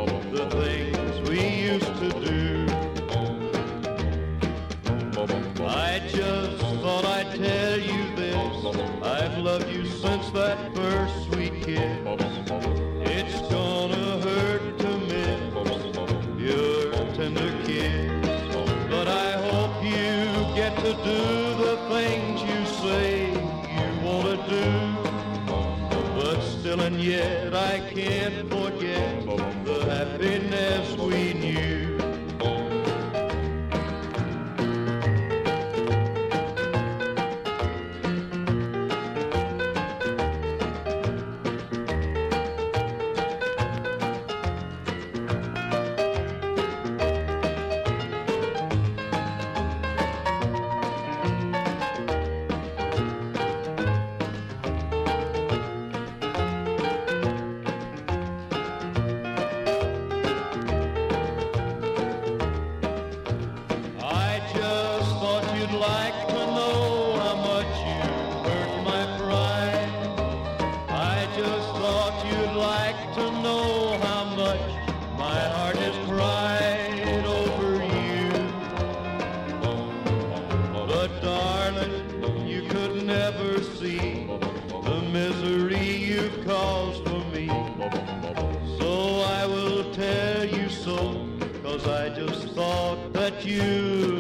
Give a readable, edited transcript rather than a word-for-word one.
the things we used to do. I just thought I'd tell you this. I've loved you since that first sweet kiss. It's gonna hurt to miss your tender kiss, but I hope you get to do the things you say you want to do. But still and yet I can't forget the happiness we knew. Like to know how much you hurt my pride. I just thought you'd like to know how much my heart has cried over you. But darling, you could never see the misery you've caused for me. So I will tell you so, 'cause I just thought that you